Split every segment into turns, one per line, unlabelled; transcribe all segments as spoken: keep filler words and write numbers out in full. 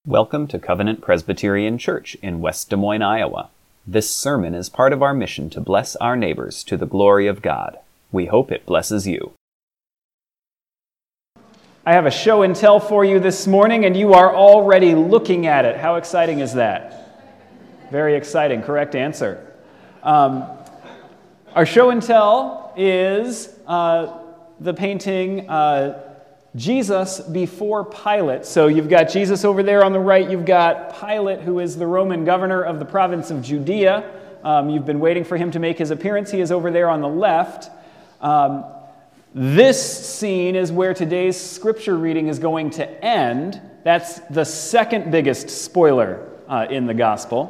Welcome to Covenant Presbyterian Church in West Des Moines, Iowa. This sermon is part of our mission to bless our neighbors to the glory of God. We hope it blesses you.
I have a show and tell for you this morning, and you are already looking at it. How exciting is that? Very exciting, correct answer. Um, our show and tell is uh, the painting uh, Jesus before Pilate. So you've got Jesus over there on the right. You've got Pilate, who is the Roman governor of the province of Judea. Um, you've been waiting for him to make his appearance. He is over there on the left. Um, this scene is where today's scripture reading is going to end. That's the second biggest spoiler uh, in the gospel.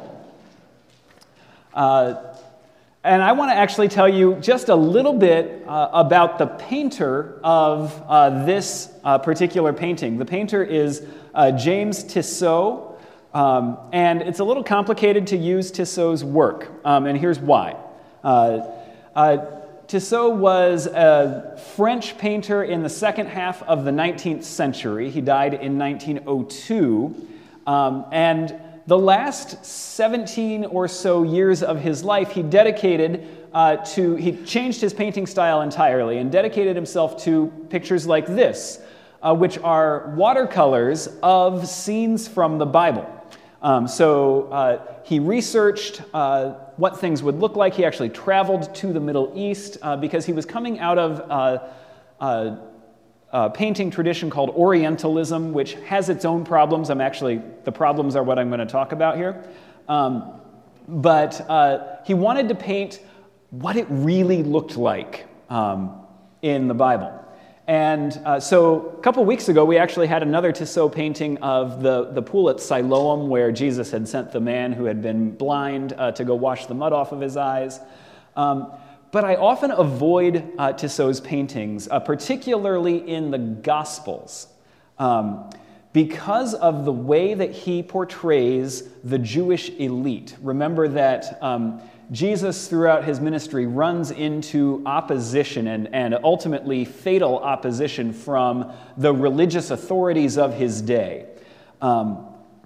Uh, And I want to actually tell you just a little bit uh, about the painter of uh, this uh, particular painting. The painter is uh, James Tissot, um, and it's a little complicated to use Tissot's work, um, and here's why. Uh, uh, Tissot was a French painter in the second half of the nineteenth century. He died in nineteen oh two, um, and the last seventeen or so years of his life, he dedicated uh, to, he changed his painting style entirely and dedicated himself to pictures like this, uh, which are watercolors of scenes from the Bible. Um, so uh, he researched uh, what things would look like. He actually traveled to the Middle East uh, because he was coming out of uh, uh, Uh, painting tradition called Orientalism, which has its own problems. I'm actually, the problems are what I'm going to talk about here. Um, but uh, he wanted to paint what it really looked like um, in the Bible. And uh, so a couple weeks ago, we actually had another Tissot painting of the, the pool at Siloam, where Jesus had sent the man who had been blind uh, to go wash the mud off of his eyes. Um, But I often avoid uh, Tissot's paintings, uh, particularly in the Gospels, um, because of the way that he portrays the Jewish elite. Remember that um, Jesus, throughout his ministry, runs into opposition and, and ultimately fatal opposition from the religious authorities of his day. Um,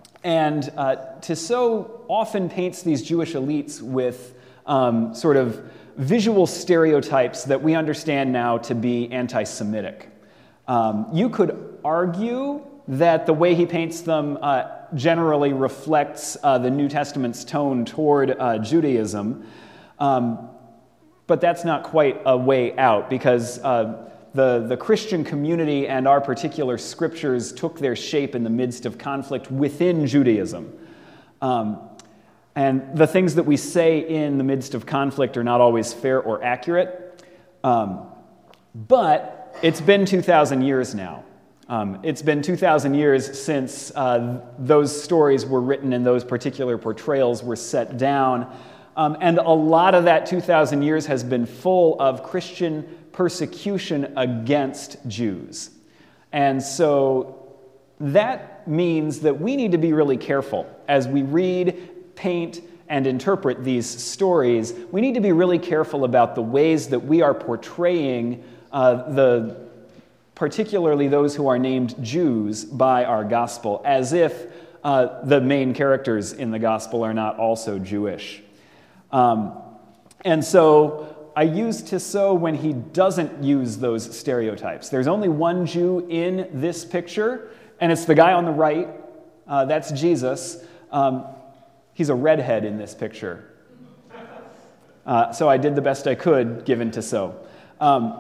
and uh, Tissot often paints these Jewish elites with um, sort of visual stereotypes that we understand now to be anti-Semitic. Um, you could argue that the way he paints them uh, generally reflects uh, the New Testament's tone toward uh, Judaism, um, but that's not quite a way out, because uh, the, the Christian community and our particular scriptures took their shape in the midst of conflict within Judaism. Um, And the things that we say in the midst of conflict are not always fair or accurate. Um, but it's been two thousand years now. Um, it's been two thousand years since uh, those stories were written and those particular portrayals were set down. Um, and a lot of that two thousand years has been full of Christian persecution against Jews. And so that means that we need to be really careful as we read, paint, and interpret these stories. We need to be really careful about the ways that we are portraying uh, the, particularly those who are named Jews by our gospel, as if uh, the main characters in the gospel are not also Jewish. Um, and so I use Tissot when he doesn't use those stereotypes. There's only one Jew in this picture, and it's the guy on the right. Uh, that's Jesus. Um, He's a redhead in this picture. Uh, so I did the best I could, given Tissot. Um,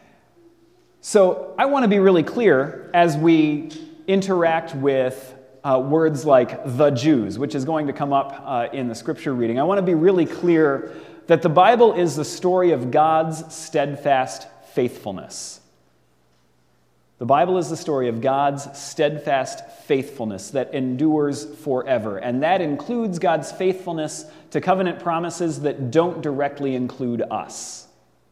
so I want to be really clear as we interact with uh, words like the Jews, which is going to come up uh, in the scripture reading. I want to be really clear that the Bible is the story of God's steadfast faithfulness. The Bible is the story of God's steadfast faithfulness that endures forever, and that includes God's faithfulness to covenant promises that don't directly include us.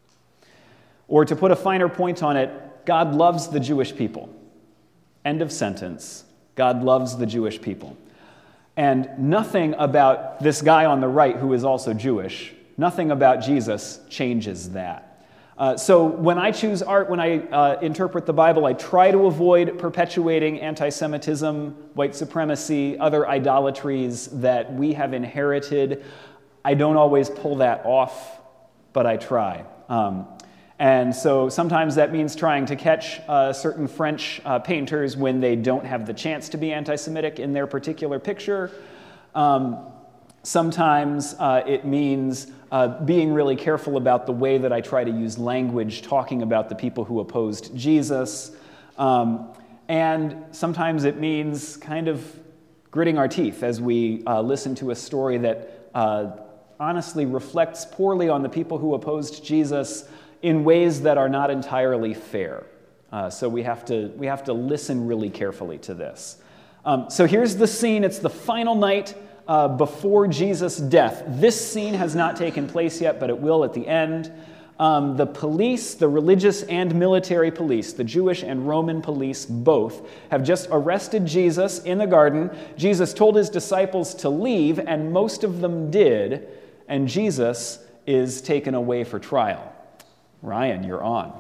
Or to put a finer point on it, God loves the Jewish people. End of sentence. God loves the Jewish people. And nothing about this guy on the right, who is also Jewish, nothing about Jesus changes that. Uh, so when I choose art, when I uh, interpret the Bible, I try to avoid perpetuating anti-Semitism, white supremacy, other idolatries that we have inherited. I don't always pull that off, but I try. Um, and so sometimes that means trying to catch uh, certain French uh, painters when they don't have the chance to be anti-Semitic in their particular picture. Um, sometimes uh, it means Uh, being really careful about the way that I try to use language talking about the people who opposed Jesus. Um, and sometimes it means kind of gritting our teeth as we uh, listen to a story that uh, honestly reflects poorly on the people who opposed Jesus in ways that are not entirely fair. Uh, so we have to, we have to listen really carefully to this. Um, so here's the scene. It's the final night Uh, before Jesus' death. This scene has not taken place yet, but it will at the end. Um, the police, the religious and military police, the Jewish and Roman police both, have just arrested Jesus in the garden. Jesus told his disciples to leave, and most of them did, and Jesus is taken away for trial. Ryan, you're on.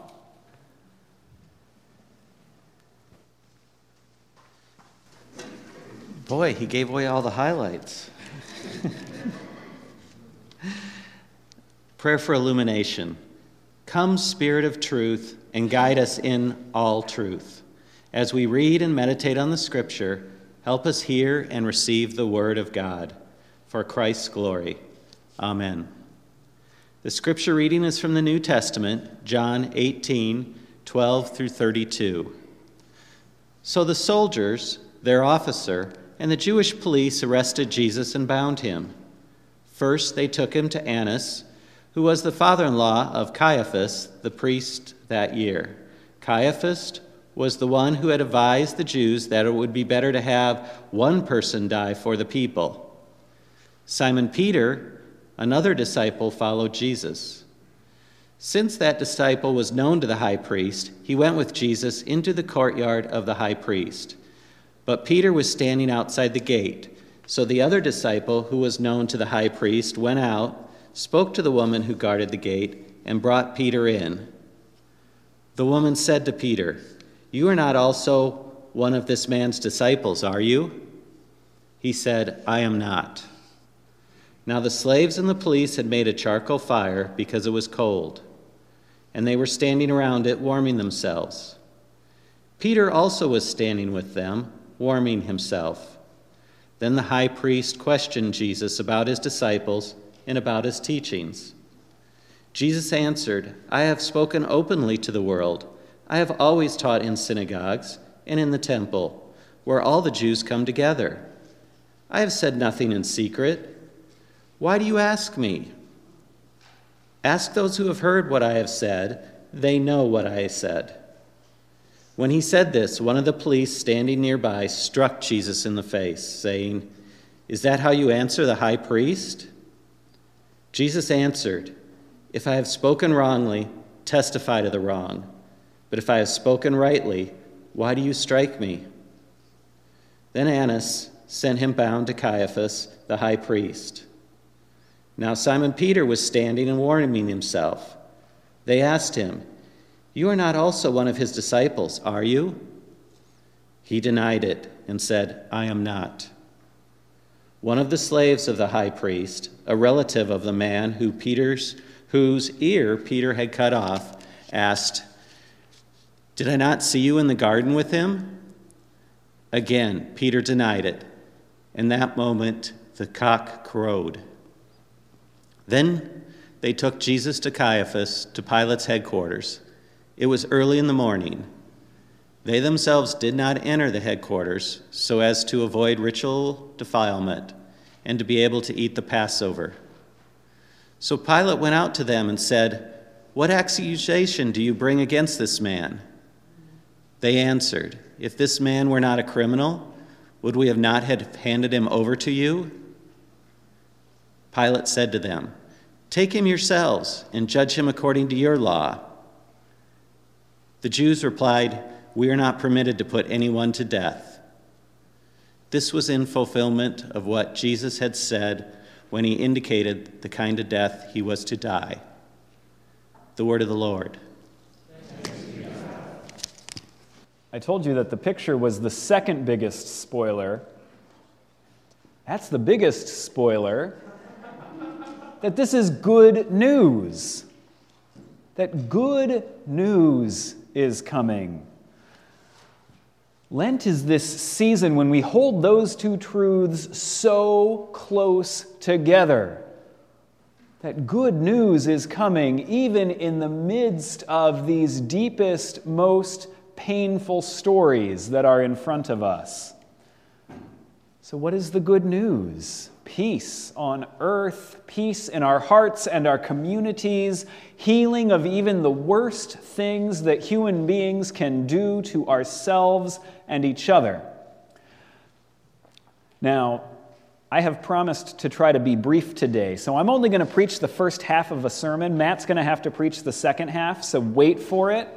Boy, he gave away all the highlights. Prayer for illumination. Come, Spirit of truth, and guide us in all truth. As we read and meditate on the Scripture, help us hear and receive the Word of God. For Christ's glory. Amen. The Scripture reading is from the New Testament, John eighteen, twelve through thirty-two. So the soldiers, their officer, and the Jewish police arrested Jesus and bound him. First, they took him to Annas, who was the father-in-law of Caiaphas, the priest that year. Caiaphas was the one who had advised the Jews that it would be better to have one person die for the people. Simon Peter, another disciple, followed Jesus. Since that disciple was known to the high priest, he went with Jesus into the courtyard of the high priest. But Peter was standing outside the gate. So the other disciple, who was known to the high priest, went out, spoke to the woman who guarded the gate, and brought Peter in. The woman said to Peter, "You are not also one of this man's disciples, are you?" He said, "I am not." Now the slaves and the police had made a charcoal fire because it was cold, and they were standing around it warming themselves. Peter also was standing with them, warming himself. Then the high priest questioned Jesus about his disciples and about his teachings. Jesus answered, "I have spoken openly to the world. I have always taught in synagogues and in the temple, where all the Jews come together. I have said nothing in secret. Why do you ask me? Ask those who have heard what I have said. They know what I said." When he said this, one of the police standing nearby struck Jesus in the face, saying, "Is that how you answer the high priest?" Jesus answered, "If I have spoken wrongly, testify to the wrong. But if I have spoken rightly, why do you strike me?" Then Annas sent him bound to Caiaphas, the high priest. Now Simon Peter was standing and warming himself. They asked him, "You are not also one of his disciples, are you?" He denied it and said, "I am not." One of the slaves of the high priest, a relative of the man who Peter's, whose ear Peter had cut off, asked, "Did I not see you in the garden with him?" Again, Peter denied it. In that moment, the cock crowed. Then they took Jesus to Caiaphas, to Pilate's headquarters. It was early in the morning. They themselves did not enter the headquarters so as to avoid ritual defilement and to be able to eat the Passover. So Pilate went out to them and said, "What accusation do you bring against this man?" They answered, "If this man were not a criminal, would we have not have handed him over to you?" Pilate said to them, "Take him yourselves and judge him according to your law." The Jews replied, "We are not permitted to put anyone to death." This was in fulfillment of what Jesus had said when he indicated the kind of death he was to die. The word of the Lord.
I told you that the picture was the second biggest spoiler. That's the biggest spoiler. That this is good news. That good news is coming. Lent is this season when we hold those two truths so close together. That good news is coming even in the midst of these deepest, most painful stories that are in front of us. So what is the good news? Peace on earth, peace in our hearts and our communities, healing of even the worst things that human beings can do to ourselves and each other. Now, I have promised to try to be brief today, so I'm only going to preach the first half of a sermon. Matt's going to have to preach the second half, so wait for it.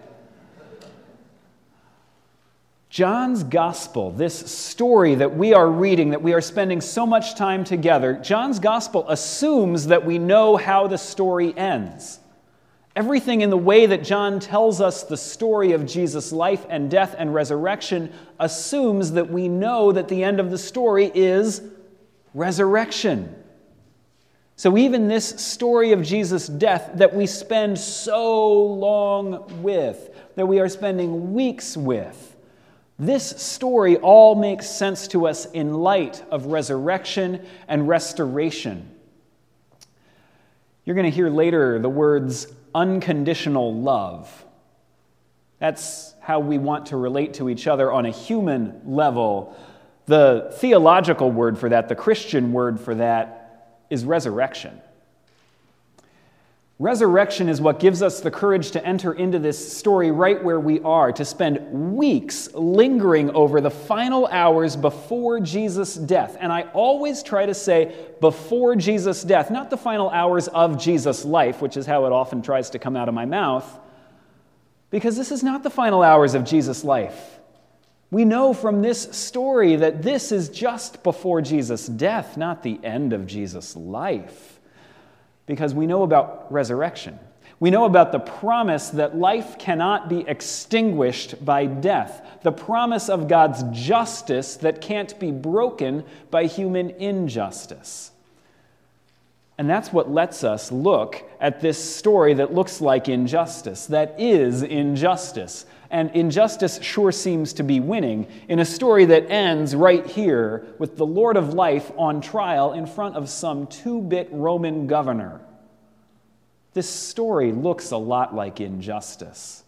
John's Gospel, this story that we are reading, that we are spending so much time together, John's Gospel assumes that we know how the story ends. Everything in the way that John tells us the story of Jesus' life and death and resurrection assumes that we know that the end of the story is resurrection. So even this story of Jesus' death that we spend so long with, that we are spending weeks with, this story all makes sense to us in light of resurrection and restoration. You're going to hear later the words unconditional love. That's how we want to relate to each other on a human level. The theological word for that, the Christian word for that, is resurrection. Resurrection is what gives us the courage to enter into this story right where we are, to spend weeks lingering over the final hours before Jesus' death. And I always try to say before Jesus' death, not the final hours of Jesus' life, which is how it often tries to come out of my mouth, because this is not the final hours of Jesus' life. We know from this story that this is just before Jesus' death, not the end of Jesus' life. Because we know about resurrection. We know about the promise that life cannot be extinguished by death. The promise of God's justice that can't be broken by human injustice. And that's what lets us look at this story that looks like injustice, that is injustice. And injustice sure seems to be winning in a story that ends right here with the Lord of life on trial in front of some two-bit Roman governor. This story looks a lot like injustice.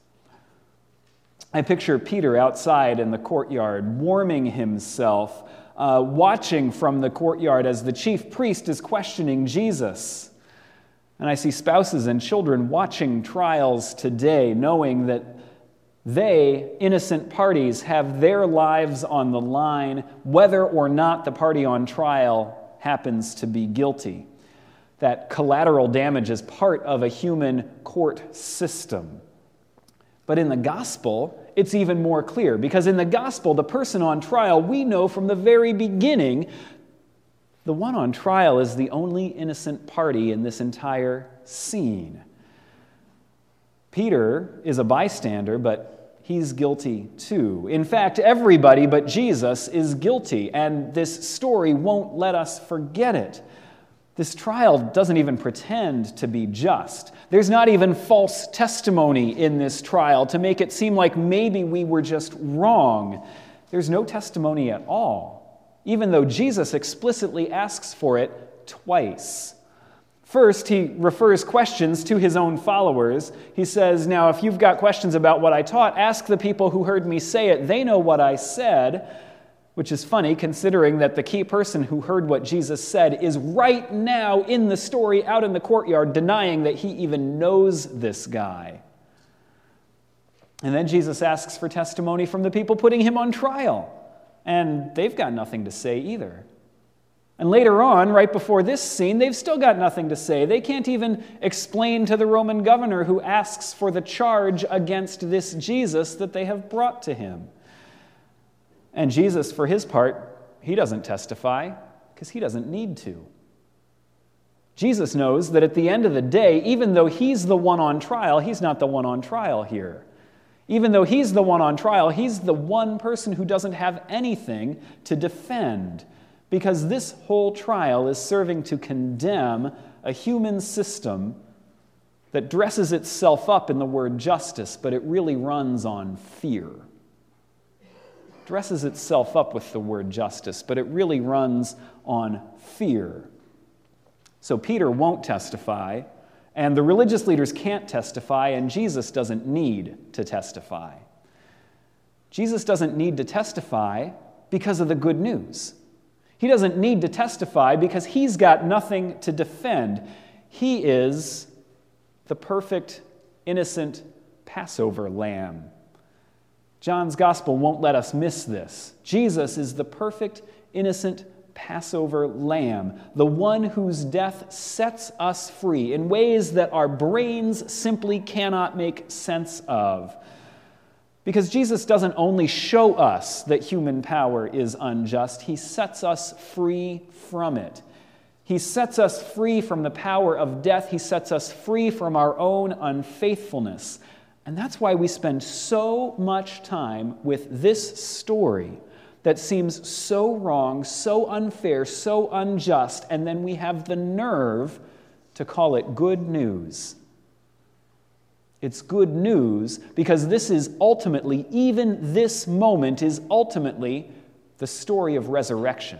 I picture Peter outside in the courtyard, warming himself, uh, watching from the courtyard as the chief priest is questioning Jesus. And I see spouses and children watching trials today, knowing that they, innocent parties, have their lives on the line, whether or not the party on trial happens to be guilty. That collateral damage is part of a human court system. But in the gospel, it's even more clear, because in the gospel, the person on trial, we know from the very beginning, the one on trial is the only innocent party in this entire scene. Peter is a bystander, but he's guilty too. In fact, everybody but Jesus is guilty, and this story won't let us forget it. This trial doesn't even pretend to be just. There's not even false testimony in this trial to make it seem like maybe we were just wrong. There's no testimony at all, even though Jesus explicitly asks for it twice. First, he refers questions to his own followers. He says, now, if you've got questions about what I taught, ask the people who heard me say it. They know what I said, which is funny considering that the key person who heard what Jesus said is right now in the story out in the courtyard denying that he even knows this guy. And then Jesus asks for testimony from the people putting him on trial, and they've got nothing to say either. And later on, right before this scene, they've still got nothing to say. They can't even explain to the Roman governor who asks for the charge against this Jesus that they have brought to him. And Jesus, for his part, he doesn't testify because he doesn't need to. Jesus knows that at the end of the day, even though he's the one on trial, he's not the one on trial here. Even though he's the one on trial, he's the one person who doesn't have anything to defend, because this whole trial is serving to condemn a human system that dresses itself up in the word justice, but it really runs on fear. Dresses itself up with the word justice, but it really runs on fear. So Peter won't testify, and the religious leaders can't testify, and Jesus doesn't need to testify. Jesus doesn't need to testify because of the good news. He doesn't need to testify because he's got nothing to defend. He is the perfect, innocent Passover lamb. John's gospel won't let us miss this. Jesus is the perfect, innocent Passover lamb, the one whose death sets us free in ways that our brains simply cannot make sense of. Because Jesus doesn't only show us that human power is unjust, he sets us free from it. He sets us free from the power of death. He sets us free from our own unfaithfulness. And that's why we spend so much time with this story that seems so wrong, so unfair, so unjust, and then we have the nerve to call it good news. It's good news because this is ultimately, even this moment is ultimately the story of resurrection.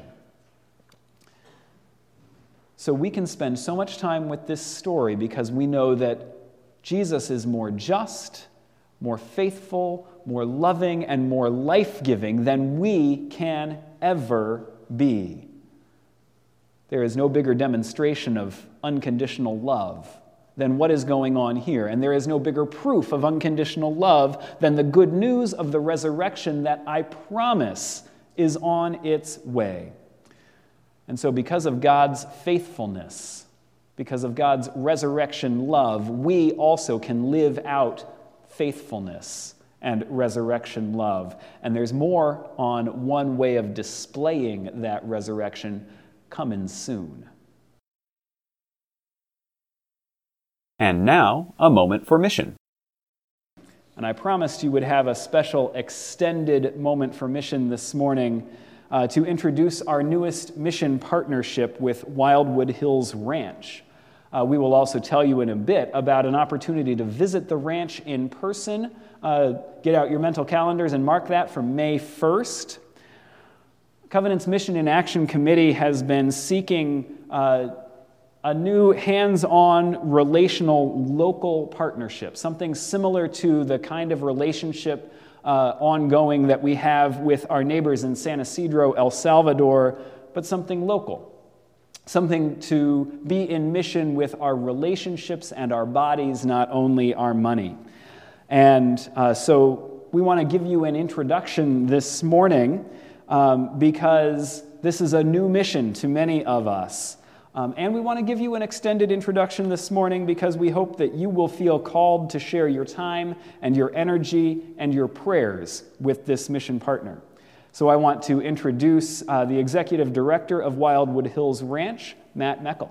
So we can spend so much time with this story because we know that Jesus is more just, more faithful, more loving, and more life-giving than we can ever be. There is no bigger demonstration of unconditional love than what is going on here, and there is no bigger proof of unconditional love than the good news of the resurrection that I promise is on its way. And so because of God's faithfulness, because of God's resurrection love, we also can live out faithfulness and resurrection love. And there's more on one way of displaying that resurrection coming soon.
And now, a moment for mission.
And I promised you would have a special extended moment for mission this morning uh, to introduce our newest mission partnership with Wildwood Hills Ranch. Uh, we will also tell you in a bit about an opportunity to visit the ranch in person. Uh, get out your mental calendars and mark that for May first. Covenant's Mission in Action Committee has been seeking uh, a new hands-on relational local partnership, something similar to the kind of relationship uh, ongoing that we have with our neighbors in San Isidro, El Salvador, but something local. Something to be in mission with our relationships and our bodies, not only our money. And uh, so we want to give you an introduction this morning um, because this is a new mission to many of us. Um, and we want to give you an extended introduction this morning because we hope that you will feel called to share your time and your energy and your prayers with this mission partner. So I want to introduce uh, the executive director of Wildwood Hills Ranch, Matt Meckel.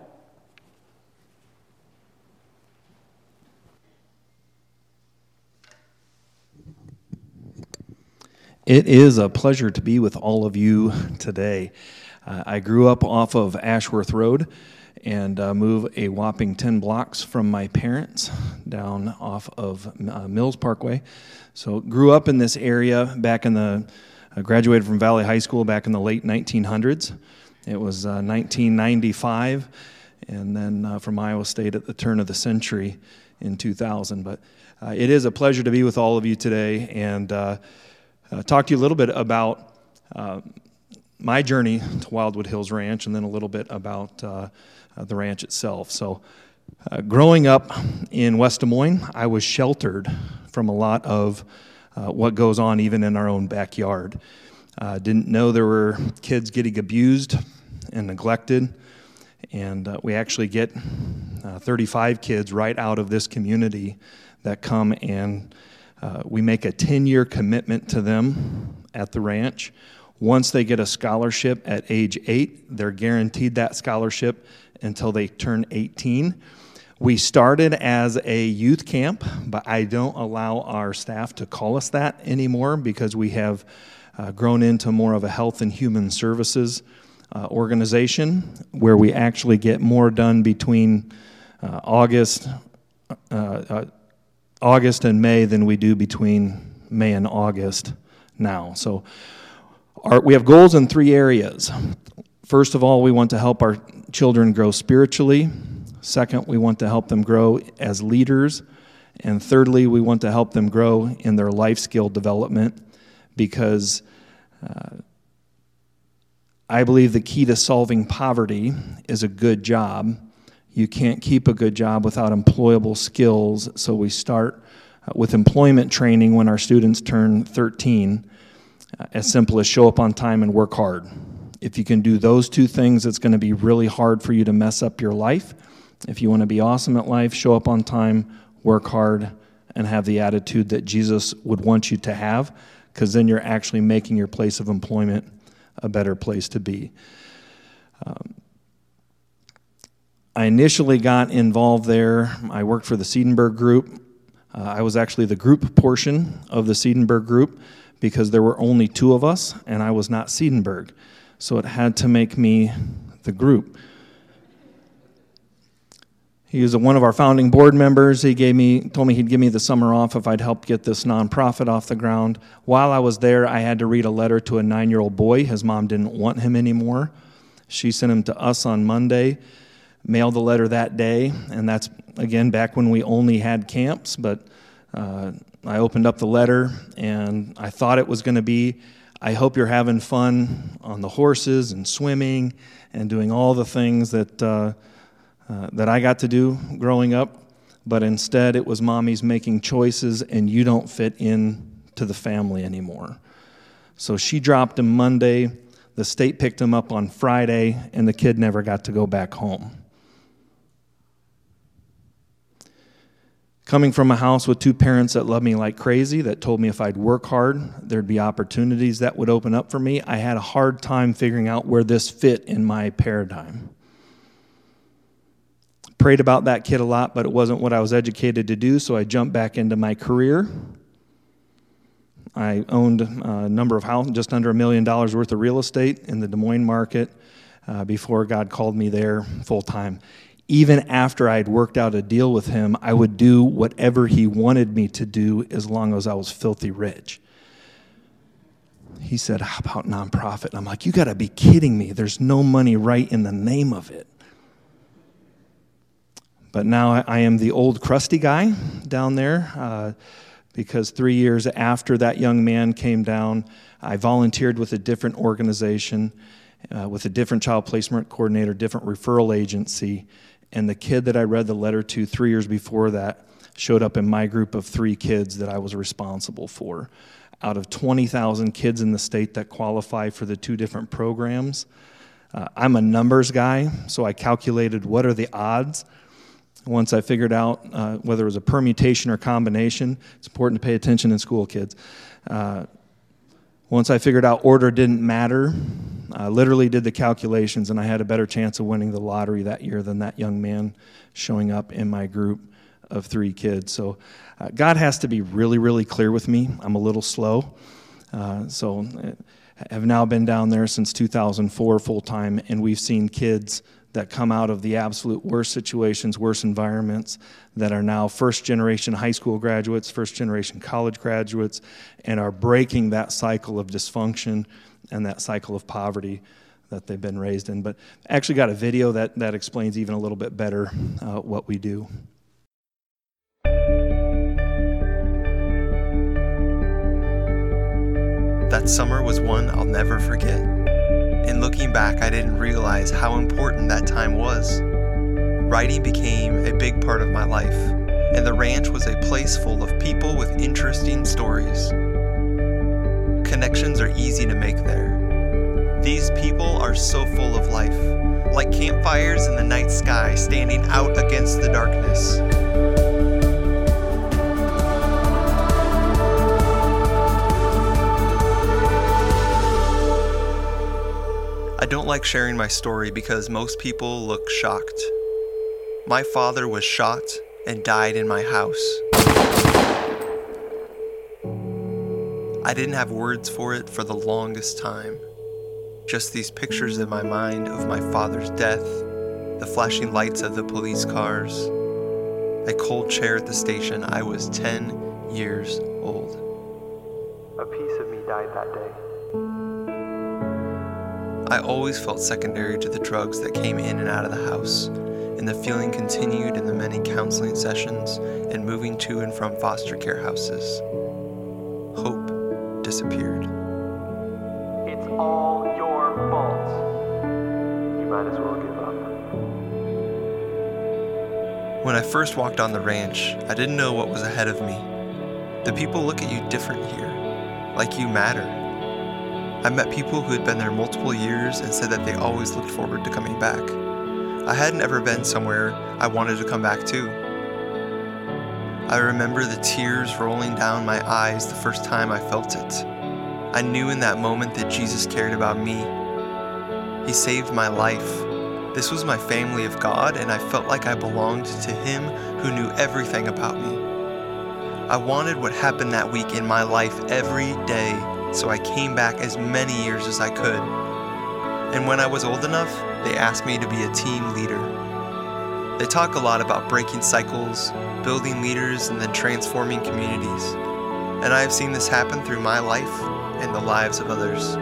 It is a pleasure to be with all of you today. Uh, I grew up off of Ashworth Road and uh, moved a whopping ten blocks from my parents down off of uh, Mills Parkway. So grew up in this area back in the, uh, graduated from Valley High School back in the late nineteen hundreds. It was uh, nineteen ninety-five, and then uh, from Iowa State at the turn of the century in two thousand. But uh, it is a pleasure to be with all of you today and uh, uh, talk to you a little bit about uh, my journey to Wildwood Hills Ranch, and then a little bit about uh, uh, the ranch itself. So uh, growing up in West Des Moines, I was sheltered from a lot of uh, what goes on even in our own backyard. Uh, didn't know there were kids getting abused and neglected, and uh, we actually get uh, thirty-five kids right out of this community that come and uh, we make a ten-year commitment to them at the ranch. Once they get a scholarship at age eight, they're guaranteed that scholarship until they turn eighteen. We started as a youth camp, but I don't allow our staff to call us that anymore because we have uh, grown into more of a health and human services uh, organization where we actually get more done between uh, August, uh, uh, August and May than we do between May and August now. So our, we have goals in three areas. First of all, we want to help our children grow spiritually. Second, we want to help them grow as leaders. And thirdly, we want to help them grow in their life skill development because uh, I believe the key to solving poverty is a good job. You can't keep a good job without employable skills, so we start with employment training when our students turn thirteen, uh, as simple as show up on time and work hard. If you can do those two things, it's going to be really hard for you to mess up your life. If you want to be awesome at life, show up on time, work hard, and have the attitude that Jesus would want you to have, because then you're actually making your place of employment a better place to be. Um, I initially got involved there. I worked for the Siedenberg Group. Uh, I was actually the group portion of the Siedenberg Group because there were only two of us, and I was not Siedenberg. So it had to make me the group. He was one of our founding board members. He gave me, told me he'd give me the summer off if I'd help get this nonprofit off the ground. While I was there, I had to read a letter to a nine-year-old boy. His mom didn't want him anymore. She sent him to us on Monday, mailed the letter that day, and that's, again, back when we only had camps. But uh, I opened up the letter, and I thought it was going to be, I hope you're having fun on the horses and swimming and doing all the things that uh, uh, that I got to do growing up. But instead, it was mommy's making choices, and you don't fit in to the family anymore. So she dropped him Monday. The state picked him up on Friday, and the kid never got to go back home. Coming from a house with two parents that loved me like crazy, that told me if I'd work hard, there'd be opportunities that would open up for me, I had a hard time figuring out where this fit in my paradigm. Prayed about that kid a lot, but it wasn't what I was educated to do, so I jumped back into my career. I owned a number of houses, just under a million dollars worth of real estate in the Des Moines market uh, before God called me there full time. Even after I'd worked out a deal with him, I would do whatever he wanted me to do as long as I was filthy rich. He said, how about nonprofit? And I'm like, you got to be kidding me. There's no money right in the name of it. But now I am the old crusty guy down there uh, because three years after that young man came down, I volunteered with a different organization, uh, with a different child placement coordinator, different referral agency. And the kid that I read the letter to three years before that showed up in my group of three kids that I was responsible for. Out of twenty thousand kids in the state that qualify for the two different programs, uh, I'm a numbers guy, so I calculated what are the odds. Once I figured out uh, whether it was a permutation or combination, it's important to pay attention in school, kids. Uh, once I figured out order didn't matter, I literally did the calculations, and I had a better chance of winning the lottery that year than that young man showing up in my group of three kids. So uh, God has to be really, really clear with me. I'm a little slow. Uh, so I have now been down there since two thousand four full-time, and we've seen kids that come out of the absolute worst situations, worst environments, that are now first-generation high school graduates, first-generation college graduates, and are breaking that cycle of dysfunction and that cycle of poverty that they've been raised in. But I actually got a video that, that explains even a little bit better uh, what we do.
That summer was one I'll never forget. And looking back, I didn't realize how important that time was. Writing became a big part of my life, and the ranch was a place full of people with interesting stories. Connections are easy to make there. These people are so full of life, like campfires in the night sky standing out against the darkness. I don't like sharing my story because most people look shocked. My father was shot and died in my house. I didn't have words for it for the longest time. Just these pictures in my mind of my father's death, the flashing lights of the police cars, a cold chair at the station. I was ten years old.
A piece of me died that day.
I always felt secondary to the drugs that came in and out of the house, and the feeling continued in the many counseling sessions and moving to and from foster care houses. Hope disappeared.
It's all your fault. You might as well give up.
When I first walked on the ranch, I didn't know what was ahead of me. The people look at you different here, like you matter. I met people who had been there multiple years and said that they always looked forward to coming back. I hadn't ever been somewhere I wanted to come back to. I remember the tears rolling down my eyes the first time I felt it. I knew in that moment that Jesus cared about me. He saved my life. This was my family of God, and I felt like I belonged to Him who knew everything about me. I wanted what happened that week in my life every day, so I came back as many years as I could. And when I was old enough, they asked me to be a team leader. They talk a lot about breaking cycles, building leaders, and then transforming communities. And I have seen this happen through my life and the lives of others.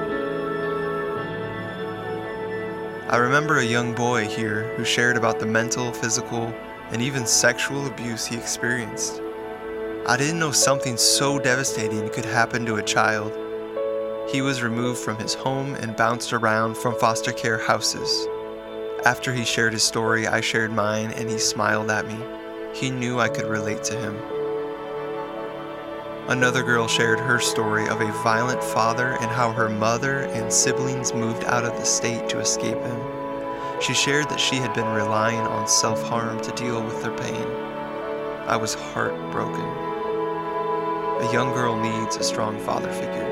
I remember a young boy here who shared about the mental, physical, and even sexual abuse he experienced. I didn't know something so devastating could happen to a child. He was removed from his home and bounced around from foster care houses. After he shared his story, I shared mine, and he smiled at me. He knew I could relate to him. Another girl shared her story of a violent father and how her mother and siblings moved out of the state to escape him. She shared that she had been relying on self-harm to deal with their pain. I was heartbroken. A young girl needs a strong father figure.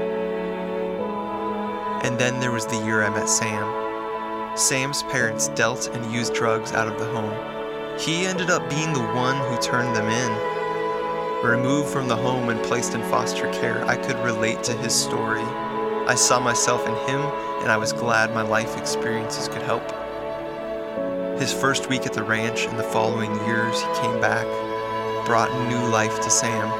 And then there was the year I met Sam. Sam's parents dealt and used drugs out of the home. He ended up being the one who turned them in. Removed from the home and placed in foster care, I could relate to his story. I saw myself in him, and I was glad my life experiences could help. His first week at the ranch and the following years he came back brought new life to Sam.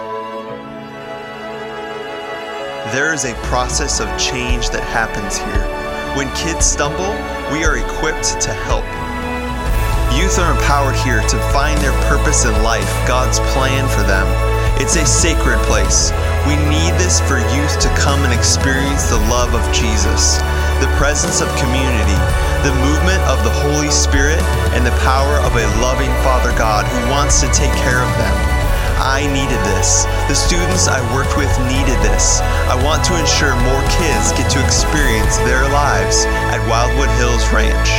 There is a process of change that happens here. When kids stumble, we are equipped to help. Youth are empowered here to find their purpose in life, God's plan for them. It's a sacred place. We need this for youth to come and experience the love of Jesus, the presence of community, the movement of the Holy Spirit, and the power of a loving Father God who wants to take care of them. I needed this. The students I worked with needed this. I want to ensure more kids get to experience their lives at Wildwood Hills Ranch.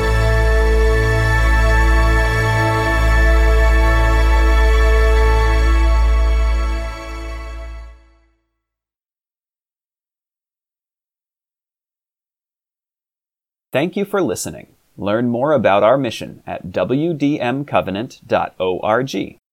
Thank you for listening. Learn more about our mission at w d m covenant dot org.